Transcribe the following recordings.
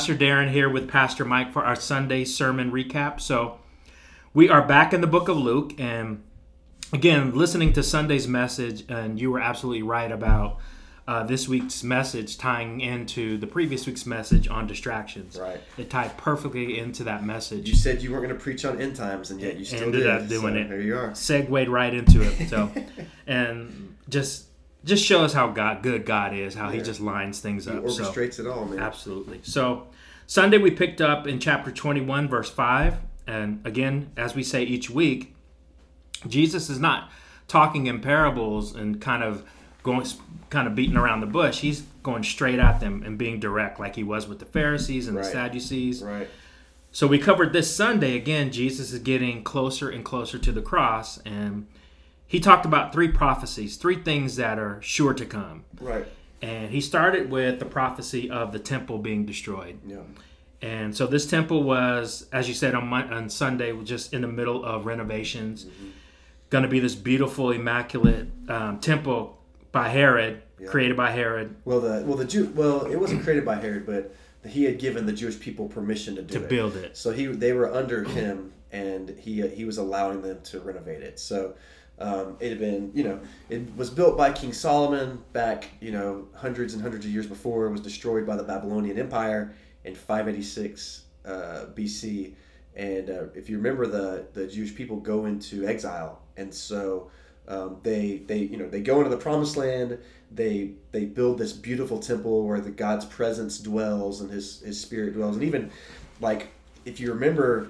Pastor Darren here with Pastor Mike for our Sunday sermon recap. So we are back in the book of Luke, and again, listening to Sunday's message, and you were absolutely right about this week's message tying into the previous week's message on distractions. Right. It tied perfectly into that message. You said you weren't going to preach on end times, and yet you still ended did. up doing it. There you are. Segued right into it. So, and just shows how good God is, how He just lines things up. He orchestrates it all, man. Absolutely. So Sunday we picked up in chapter 21, verse 5. And again, as we say each week, Jesus is not talking in parables and kind of beating around the bush. He's going straight at them and being direct, like He was with the Pharisees and the Sadducees. Right. So we covered this Sunday. Again, Jesus is getting closer and closer to the cross, and He talked about three prophecies, three things that are sure to come. Right. And He started with the prophecy of the temple being destroyed. Yeah. And so this temple was, as you said on Sunday, just in the middle of renovations. Mm-hmm. Going to be this beautiful, immaculate temple by Herod, created by Herod. It wasn't created by Herod, but he had given the Jewish people permission to build it. So they were under him, and he was allowing them to renovate it. So it had been, it was built by King Solomon back, hundreds and hundreds of years before. It was destroyed by the Babylonian Empire in 586 BC. And if you remember, the Jewish people go into exile, and so they go into the Promised Land. They build this beautiful temple where God's presence dwells and His Spirit dwells. And even if you remember,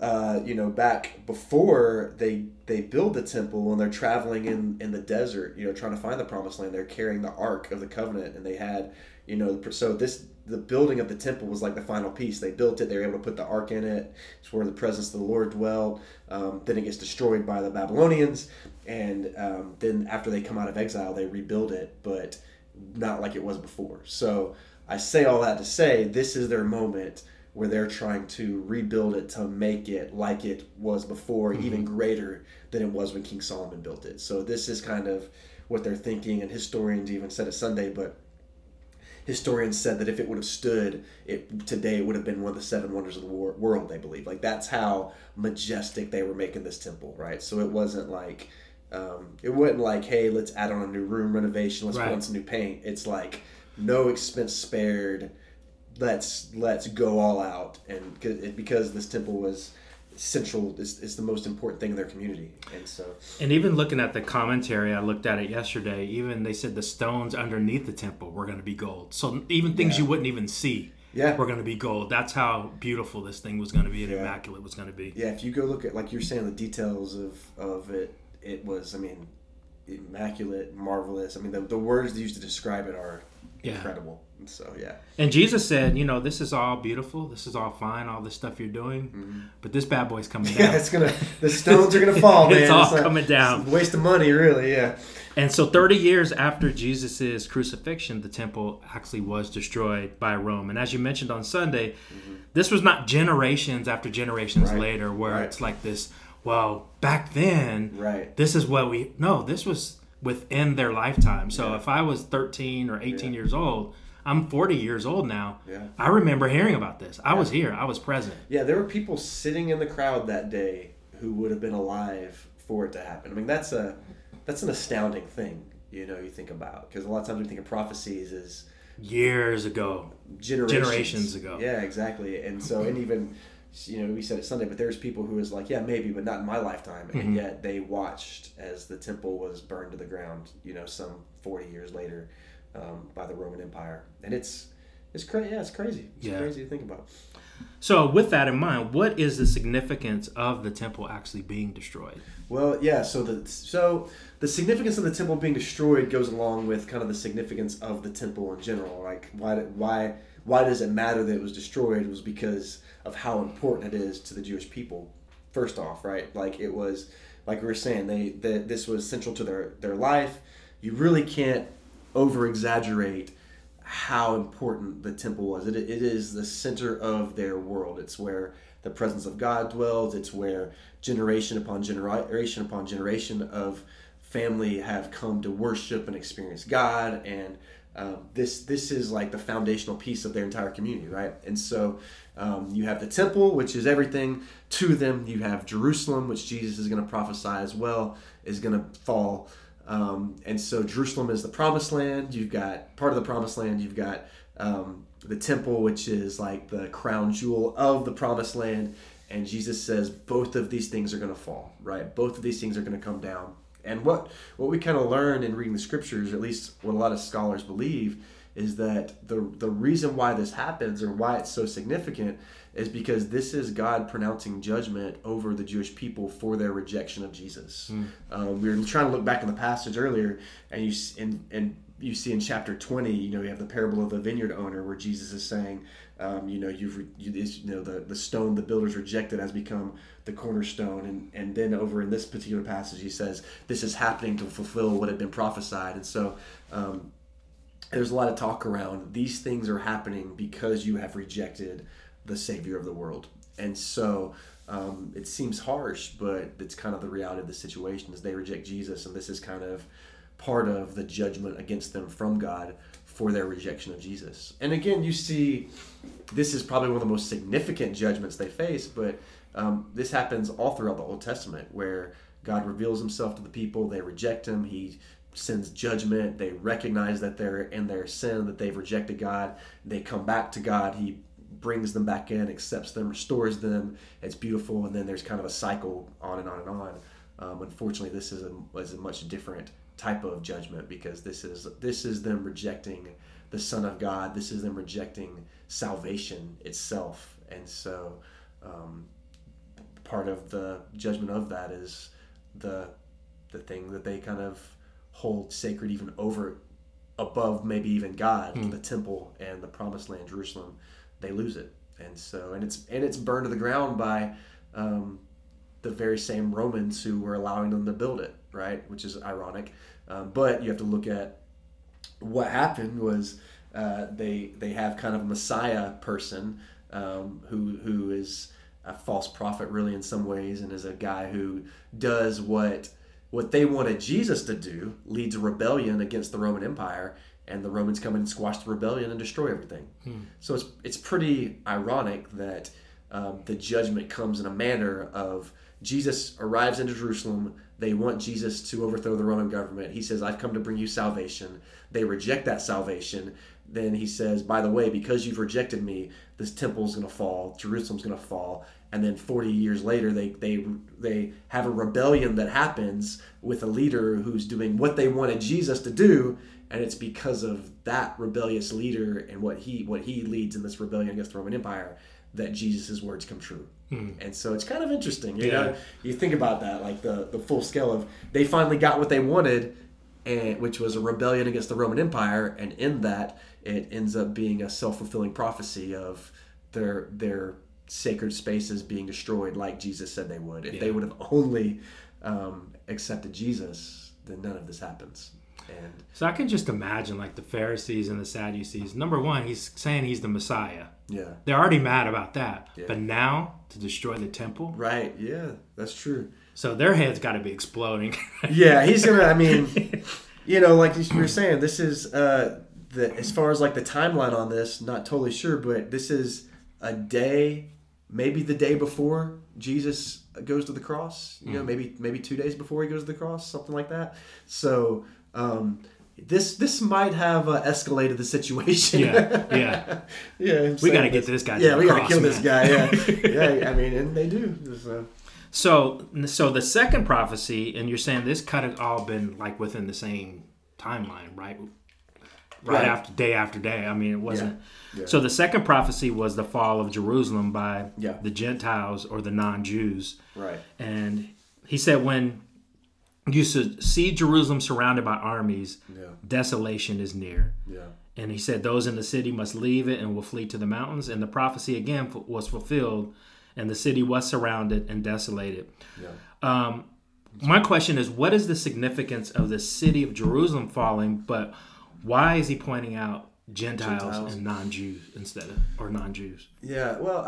back before they build the temple and they're traveling in the desert, trying to find the Promised Land, they're carrying the Ark of the Covenant, and they had the building of the temple was like the final piece. They built it. They were able to put the ark in it. It's where the presence of the Lord dwelled. Then it gets destroyed by the Babylonians. And then after they come out of exile, they rebuild it, but not like it was before. So I say all that to say this is their moment where they're trying to rebuild it to make it like it was before, even greater than it was when King Solomon built it. So this is kind of what they're thinking, and historians even said it Sunday, but historians said that if it would have stood today, it would have been one of the seven wonders of the world, they believe. That's how majestic they were making this temple, right? So it wasn't like, hey, let's add on a new room renovation, let's put on some new paint. It's like, no expense spared, let's go all out. And because this temple was central, is the most important thing in their community. And even looking at the commentary, I looked at it yesterday, even they said the stones underneath the temple were going to be gold. So even things you wouldn't even see were going to be gold. That's how beautiful this thing was going to be and immaculate was going to be. Yeah, if you go look at, like you're saying, the details of it, it was, immaculate, marvelous. The words used to describe it are incredible. So and Jesus said, this is all beautiful, this is all fine, all this stuff you're doing, but this bad boy's coming down. The stones are gonna fall, man. It's all coming down. It's a waste of money, really. And so 30 years after Jesus' crucifixion, the temple actually was destroyed by Rome. And as you mentioned on Sunday, this was not generations after generations later where it's like this, well, back then, this is what this was within their lifetime. So if I was 13 or 18 years old, I'm 40 years old now. Yeah. I remember hearing about this. I was here. I was present. Yeah, there were people sitting in the crowd that day who would have been alive for it to happen. That's an astounding thing, you think about. Because a lot of times we think of prophecies as years ago. Generations ago. Yeah, exactly. And so, and even, we said it Sunday, but there's people who is like, yeah, maybe, but not in my lifetime. And yet they watched as the temple was burned to the ground, some 40 years later. By the Roman Empire, and it's crazy. Yeah, it's crazy. It's crazy to think about. So, with that in mind, what is the significance of the temple actually being destroyed? Well, yeah. So the significance of the temple being destroyed goes along with kind of the significance of the temple in general. Like, why does it matter that it was destroyed? It was because of how important it is to the Jewish people. First off, right? Like it was, like we were saying, this was central to their life. You really can't over-exaggerate how important the temple was. It is the center of their world. It's where the presence of God dwells. It's where generation upon generation of family have come to worship and experience God. And this is like the foundational piece of their entire community, right? And so you have the temple, which is everything to them. You have Jerusalem, which Jesus is going to prophesy as well, is going to fall. And so Jerusalem is the promised land. You've got part of the promised land. You've got the temple, which is like the crown jewel of the promised land. And Jesus says both of these things are going to fall, right? Both of these things are going to come down. And what we kind of learn in reading the scriptures, at least what a lot of scholars believe, is that the reason why this happens, or why it's so significant, is because this is God pronouncing judgment over the Jewish people for their rejection of Jesus. We were trying to look back in the passage earlier, and you see in chapter 20, you have the parable of the vineyard owner, where Jesus is saying, the stone the builders rejected has become the cornerstone, and then over in this particular passage he says this is happening to fulfill what had been prophesied. And so there's a lot of talk around these things are happening because you have rejected the Savior of the world. And so it seems harsh, but it's kind of the reality of the situation is they reject Jesus, and this is kind of part of the judgment against them from God for their rejection of Jesus. And again, you see, this is probably one of the most significant judgments they face, but this happens all throughout the Old Testament, where God reveals himself to the people, they reject him, he sends judgment, they recognize that they're in their sin, that they've rejected God, they come back to God, he brings them back in, accepts them, restores them, it's beautiful, and then there's kind of a cycle on and on and on. Unfortunately, this is a much different type of judgment, because this is them rejecting the Son of God. This is them rejecting salvation itself. And so part of the judgment of that is the thing that they kind of hold sacred, even above maybe even God, the temple and the promised land, Jerusalem. They lose it, and it's burned to the ground by the very same Romans who were allowing them to build it, right? Which is ironic. But you have to look at what happened was they have kind of a Messiah person who is a false prophet, really, in some ways, and is a guy who does what they wanted Jesus to do, leads a rebellion against the Roman Empire, and the Romans come in and squash the rebellion and destroy everything. So it's pretty ironic that the judgment comes in a manner of Jesus arrives into Jerusalem. They want Jesus to overthrow the Roman government. He says, I've come to bring you salvation. They reject that salvation. Then he says, by the way, because you've rejected me, this temple's going to fall, Jerusalem's going to fall. And then 40 years later, they have a rebellion that happens with a leader who's doing what they wanted Jesus to do, and it's because of that rebellious leader and what he leads in this rebellion against the Roman Empire that Jesus' words come true. And so it's kind of interesting. You know, you think about that, like the full scale of they finally got what they wanted, which was a rebellion against the Roman Empire, and in that it ends up being a self-fulfilling prophecy of their sacred spaces being destroyed like Jesus said they would. If they would have only accepted Jesus, then none of this happens. And so I can just imagine like the Pharisees and the Sadducees. Number one, he's saying he's the Messiah. Yeah. They're already mad about that. Yeah. But now to destroy the temple? Right. Yeah, that's true. So their heads got to be exploding. Yeah, he's going to, I mean, you know, like you were saying, this is, as far as like the timeline on this, not totally sure, but this is a day, maybe the day before Jesus goes to the cross, you know, maybe 2 days before he goes to the cross, something like that. So this might have escalated the situation. Yeah. We got to get this guy. Yeah, we got to kill this guy. Yeah. I mean, and they do. So the second prophecy, and you're saying this kind of all been like within the same timeline, right? Right after day. I mean, it wasn't. Yeah. So the second prophecy was the fall of Jerusalem by the Gentiles or the non-Jews. Right. And he said when you see Jerusalem surrounded by armies, desolation is near. Yeah. And he said those in the city must leave it and will flee to the mountains. And the prophecy again was fulfilled, and the city was surrounded and desolated. Yeah. My question is, what is the significance of the city of Jerusalem falling, but why is he pointing out Gentiles and non-Jews or non-Jews? Yeah, well,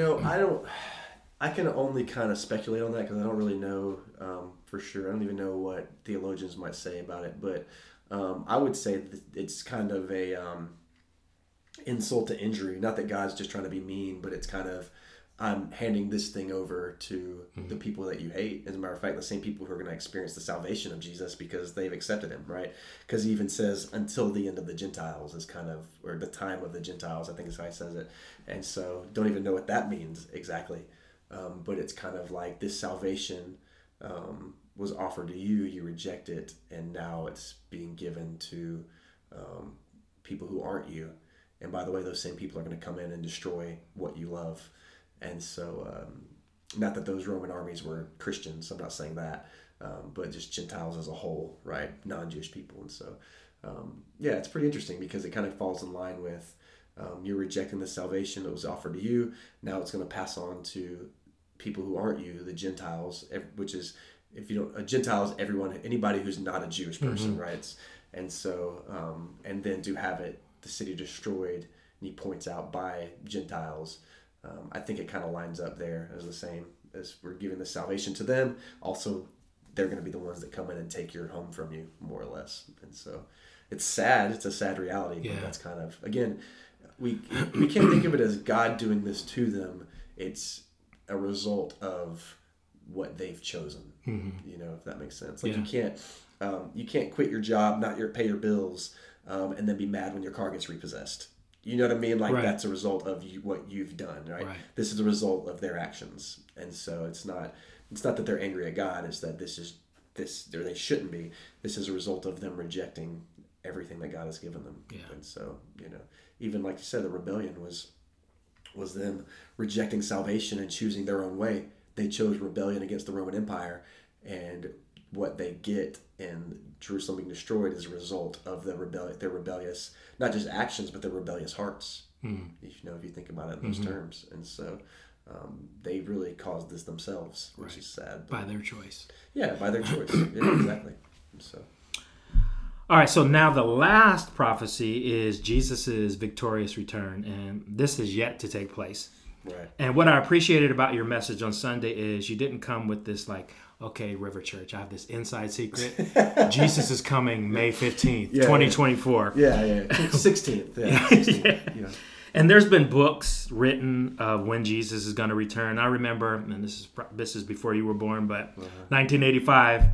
I can only kind of speculate on that because I don't really know for sure. I don't even know what theologians might say about it. But I would say that it's kind of a insult to injury. Not that God's just trying to be mean, but it's kind of, I'm handing this thing over to the people that you hate. As a matter of fact, the same people who are going to experience the salvation of Jesus because they've accepted him, right? Because he even says, until the end of the Gentiles is kind of, or the time of the Gentiles, I think is how he says it. And so don't even know what that means exactly. But it's kind of like this salvation was offered to you, you reject it, and now it's being given to people who aren't you. And by the way, those same people are going to come in and destroy what you love. And so, not that those Roman armies were Christians, I'm not saying that, but just Gentiles as a whole, right? Non-Jewish people. And so, yeah, it's pretty interesting because it kind of falls in line with you're rejecting the salvation that was offered to you. Now it's going to pass on to people who aren't you, the Gentiles, which is, if you don't, a Gentile is everyone, anybody who's not a Jewish person, right? And so, and then to have the city destroyed, and he points out by Gentiles. I think it kind of lines up there as the same as we're giving the salvation to them. Also, they're going to be the ones that come in and take your home from you, more or less. And so it's sad. It's a sad reality. But that's kind of, again, we can't think of it as God doing this to them. It's a result of what they've chosen. You know, if that makes sense. Like you can't quit your job, pay your bills, and then be mad when your car gets repossessed. You know what I mean? Like that's a result of what you've done, right? This is a result of their actions. And so it's not that they're angry at God, it's that they shouldn't be. This is a result of them rejecting everything that God has given them. And so, you know, even like you said, the rebellion was them rejecting salvation and choosing their own way. They chose rebellion against the Roman Empire, and what they get in Jerusalem being destroyed is a result of their rebellious, not just actions, but their rebellious hearts. If you think about it in those terms. And so they really caused this themselves, which is sad. By their choice. Yeah, by their choice. Yeah, exactly. So. All right, so now the last prophecy is Jesus' victorious return, and this is yet to take place. Right. And what I appreciated about your message on Sunday is you didn't come with this like, okay, River Church, I have this inside secret. Jesus is coming May 15th, 2024. Yeah. 16th. Yeah. 16th. Yeah. And there's been books written of when Jesus is going to return. I remember, and this is before you were born, but 1985,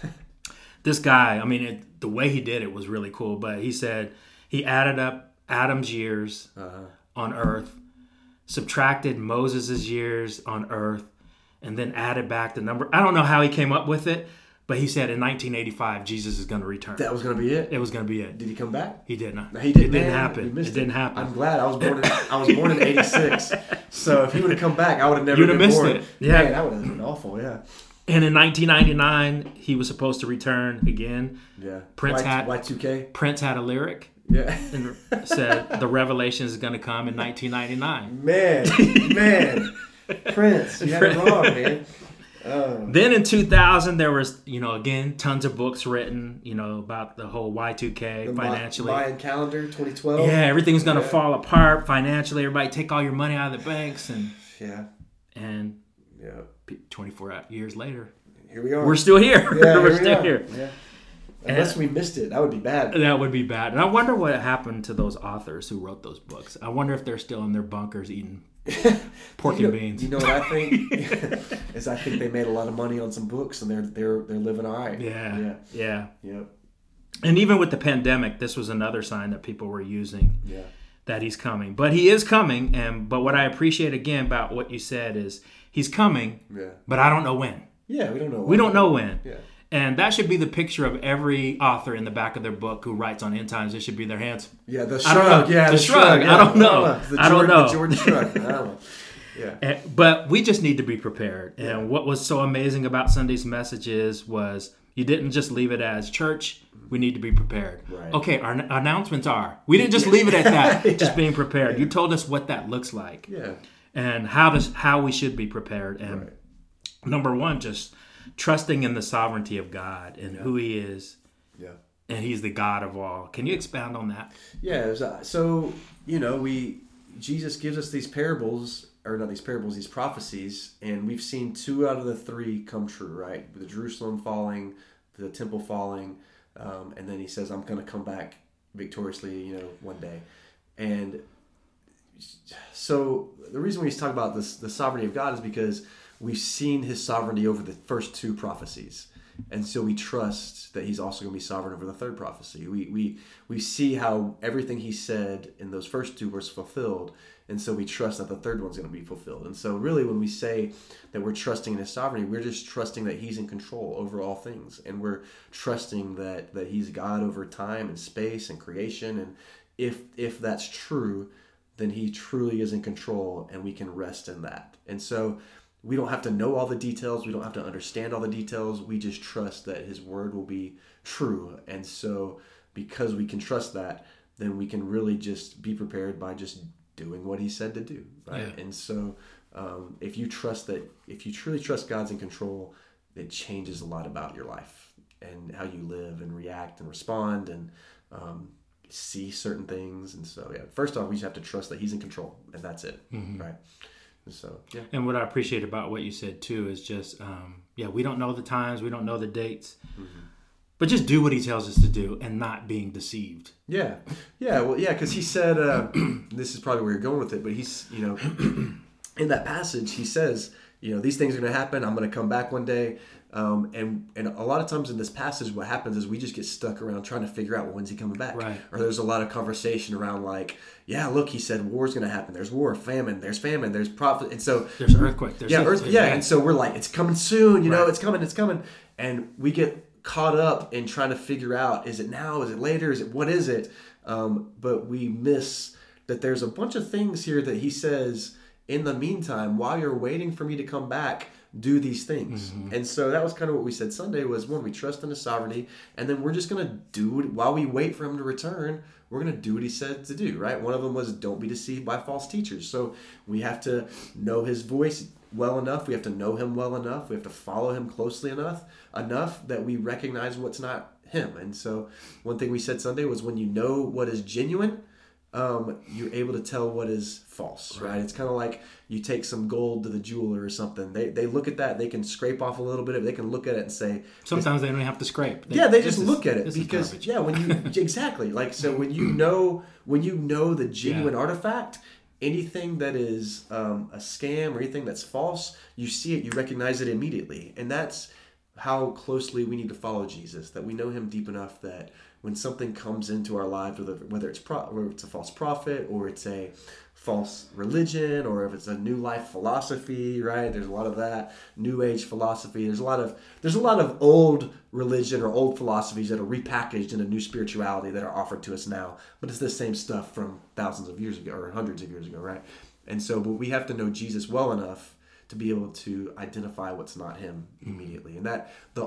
this guy, I mean, the way he did it was really cool, but he said he added up Adam's years on earth, subtracted Moses' years on earth, and then added back the number. I don't know how he came up with it, but he said in 1985, Jesus is going to return. That was going to be it? It was going to be it. Did he come back? He did not. No, he didn't. It didn't happen. It didn't happen. I'm glad. I was born in 86. So if he would have come back, I would have never been missed born. It. Yeah. Man, that would have been awful, yeah. And in 1999, he was supposed to return again. Yeah. Y2K? Prince had a lyric. Yeah. And said the revelation is going to come in 1999. Man. Prince, you had it wrong, man. Then in 2000, there was, again, tons of books written, about the whole Y2K the financially. Mayan calendar, 2012. Yeah, everything's going to fall apart financially. Everybody take all your money out of the banks. And 24 years later, here we are. We're still here. Yeah, we're still here. Yeah. Unless we missed it. That would be bad. That would be bad. And I wonder what happened to those authors who wrote those books. I wonder if they're still in their bunkers eating pork and beans. You know what I think? is I think they made a lot of money on some books and they're living all right. Yeah. Yep. And even with the pandemic, this was another sign that people were using. Yeah. That he's coming. But he is coming. But what I appreciate again about what you said is he's coming. Yeah. But I don't know when. Yeah, we don't know when. We don't know when. Yeah. And that should be the picture of every author in the back of their book who writes on end times. It should be their hands. Yeah, the shrug. I don't know. Yeah, the shrug. Yeah. I don't know. I don't know. The Jordan shrug. I don't know. Yeah. But we just need to be prepared. And what was so amazing about Sunday's messages was you didn't just leave it as church. We need to be prepared. Right. Okay, our announcements are. We didn't just leave it at that. Just being prepared. You told us what that looks like. Yeah. And how we should be prepared. And number one, just trusting in the sovereignty of God and who He is. Yeah. And He's the God of all. Can you expound on that? Yeah. So Jesus gives us these parables, or not these parables, these prophecies, and we've seen 2 out of the 3 come true, right? The Jerusalem falling, the temple falling, And then he says, I'm going to come back victoriously, one day. And so the reason we talk about this, the sovereignty of God, is because we've seen his sovereignty over the first two prophecies. And so we trust that he's also going to be sovereign over the third prophecy. We see how everything he said in those first two was fulfilled. And so we trust that the third one's going to be fulfilled. And so really when we say that we're trusting in his sovereignty, we're just trusting that he's in control over all things. And we're trusting that he's God over time and space and creation. And if that's true, then he truly is in control, and we can rest in that. And so we don't have to know all the details. We don't have to understand all the details. We just trust that his word will be true. And so because we can trust that, then we can really just be prepared by just doing what he said to do, right? Yeah. And so if you truly trust God's in control, it changes a lot about your life and how you live and react and respond and see certain things. And so, first off, we just have to trust that he's in control, and that's it, right? And so, And what I appreciate about what you said too is just, we don't know the times, we don't know the dates, but just do what he tells us to do and not being deceived. Because he said, this is probably where you're going with it, but he's, in that passage, he says, these things are going to happen. I'm going to come back one day. And a lot of times in this passage, what happens is we just get stuck around trying to figure out, when's he coming back? Right. Or there's a lot of conversation around like, look, he said war's going to happen. There's war, famine, there's prophet. And so there's earthquake. And so we're like, it's coming soon, it's coming. And we get caught up in trying to figure out, is it now? Is it later? What is it? But we miss that there's a bunch of things here that he says, in the meantime, while you're waiting for me to come back, do these things. And so that was kind of what we said Sunday was, one, we trust in his sovereignty, and then we're just going to do it while we wait for him to return. We're going to do what he said to do, right? One of them was, don't be deceived by false teachers. So we have to know his voice well enough. We have to know him well enough. We have to follow him closely enough that we recognize what's not him. And so one thing we said Sunday was, when you know what is genuine, you're able to tell what is false, right? It's kind of like you take some gold to the jeweler or something. They look at that, they can scrape off a little bit of it, they can look at it and say... Sometimes they don't even have to scrape. They just look at it because, when you... Exactly. Like, so when you know the genuine artifact, anything that is a scam or anything that's false, you see it, you recognize it immediately. And that's how closely we need to follow Jesus, that we know him deep enough that when something comes into our lives, whether it's a false prophet, or it's a false religion, or if it's a new life philosophy, right? There's a lot of that, new age philosophy. There's a lot of old religion or old philosophies that are repackaged in a new spirituality that are offered to us now, but it's the same stuff from thousands of years ago or hundreds of years ago, right? And so, but we have to know Jesus well enough to be able to identify what's not him immediately. And that the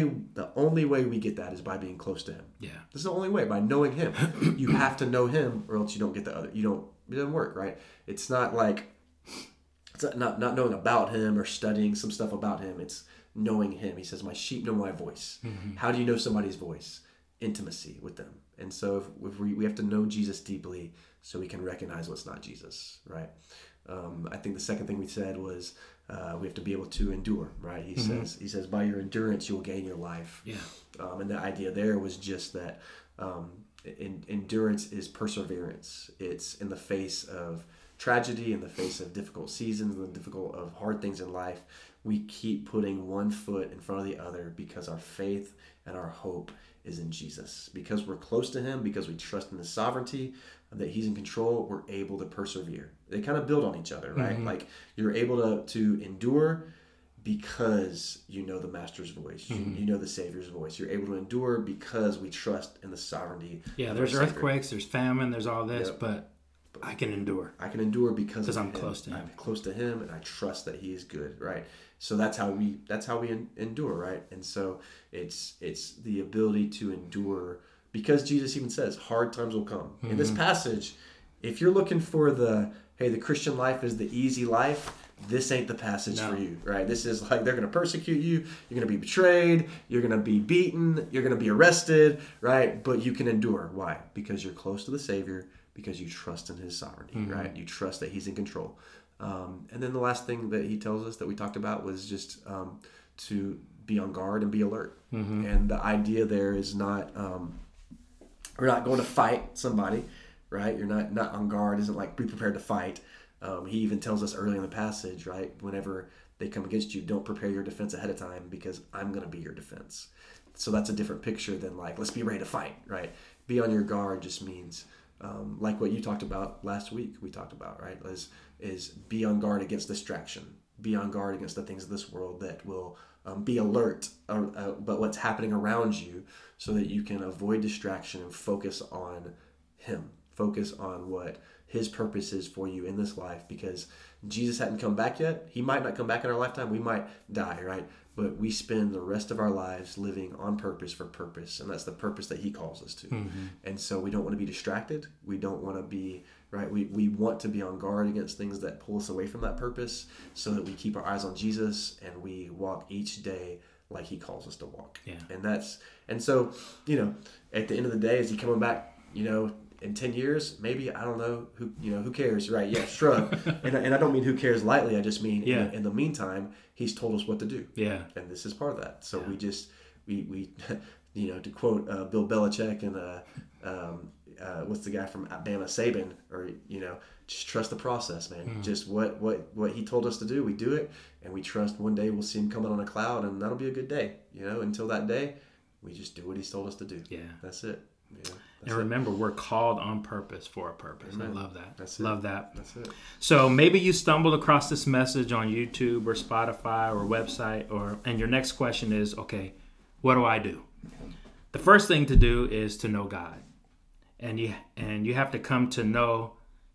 only way we get that is by being close to him. Yeah. This is the only way, by knowing him. You have to know him, or else you don't get the other. It doesn't work, right? It's not like, it's not knowing about him or studying some stuff about him. It's knowing him. He says, my sheep know my voice. How do you know somebody's voice? Intimacy with them. And so if we have to know Jesus deeply so we can recognize what's not Jesus, right? I think the second thing we said was, we have to be able to endure, right? He says, by your endurance, you'll gain your life. Yeah. And the idea there was just that endurance is perseverance. It's in the face of tragedy, in the face of difficult seasons, of hard things in life. We keep putting one foot in front of the other because our faith and our hope is in Jesus. Because we're close to him, because we trust in his sovereignty, that he's in control, we're able to persevere. They kind of build on each other, right? Like, you're able to endure because you know the master's voice. You know the Savior's voice. You're able to endure because we trust in the sovereignty. Yeah, there's earthquakes, there's famine, there's all this, but I can endure. I can endure because I'm close to him. I'm close to him, and I trust that he is good, right? So that's how we endure, right? And so it's the ability to endure, because Jesus even says hard times will come. In this passage, if you're looking for the Christian life is the easy life, this ain't the passage for you, right? This is like, they're going to persecute you, you're going to be betrayed, you're going to be beaten, you're going to be arrested, right? But you can endure. Why? Because you're close to the Savior, because you trust in his sovereignty, right? You trust that he's in control. And then the last thing that he tells us that we talked about was just to be on guard and be alert. Mm-hmm. And the idea there is not, we're not going to fight somebody, right? You're not on guard. Isn't like be prepared to fight. He even tells us early in the passage, right? Whenever they come against you, don't prepare your defense ahead of time because I'm going to be your defense. So that's a different picture than like, let's be ready to fight, right? Be on your guard just means, like what you talked about last week, we talked about, right? Is be on guard against distraction. Be on guard against the things of this world that will be alert about what's happening around you so that you can avoid distraction and focus on Him. Focus on what His purpose is for you in this life, because Jesus hadn't come back yet. He might not come back in our lifetime. We might die, right? But we spend the rest of our lives living on purpose for purpose, and that's the purpose that He calls us to. Mm-hmm. And so we don't want to be distracted. We don't want to be, right? We want to be on guard against things that pull us away from that purpose so that we keep our eyes on Jesus and we walk each day like He calls us to walk. Yeah. And so, at the end of the day, is He coming back, in 10 years, maybe, I don't know, who cares, right? Yeah, shrug. and I don't mean who cares lightly. I just mean in the meantime, He's told us what to do. Yeah. And this is part of that. So we just, we to quote Bill Belichick and what's the guy from Bama, Saban, or, just trust the process, man. Mm-hmm. Just what He told us to do, we do it. And we trust one day we'll see Him coming on a cloud, and that'll be a good day. Until that day, we just do what He's told us to do. Yeah. That's it. And remember, we're called on purpose for a purpose. Amen. I love that. That's it. Love that. That's it. So maybe you stumbled across this message on YouTube or Spotify or website, and your next question is, okay, what do I do? The first thing to do is to know God. And you have to come to know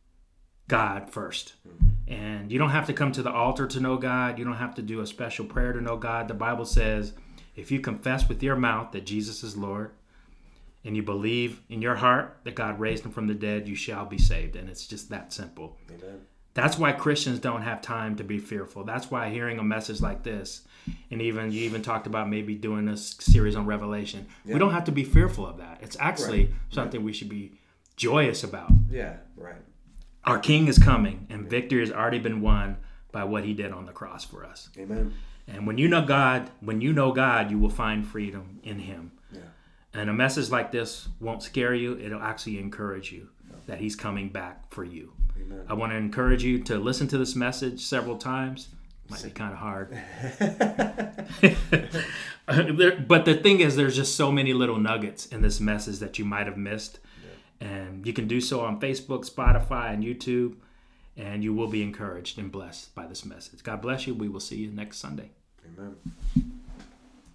God first. And you don't have to come to the altar to know God. You don't have to do a special prayer to know God. The Bible says, if you confess with your mouth that Jesus is Lord, and you believe in your heart that God raised Him from the dead, you shall be saved. And it's just that simple. Amen. That's why Christians don't have time to be fearful. That's why hearing a message like this, and you even talked about maybe doing a series on Revelation, we don't have to be fearful of that. It's actually something we should be joyous about. Yeah, right. Our King is coming, and victory has already been won by what He did on the cross for us. Amen. And when you know God, you will find freedom in Him. Yeah. And a message like this won't scare you. It'll actually encourage you that He's coming back for you. Amen. I want to encourage you to listen to this message several times. Might be kind of hard. But the thing is, there's just so many little nuggets in this message that you might have missed. Yeah. And you can do so on Facebook, Spotify, and YouTube. And you will be encouraged and blessed by this message. God bless you. We will see you next Sunday. Amen.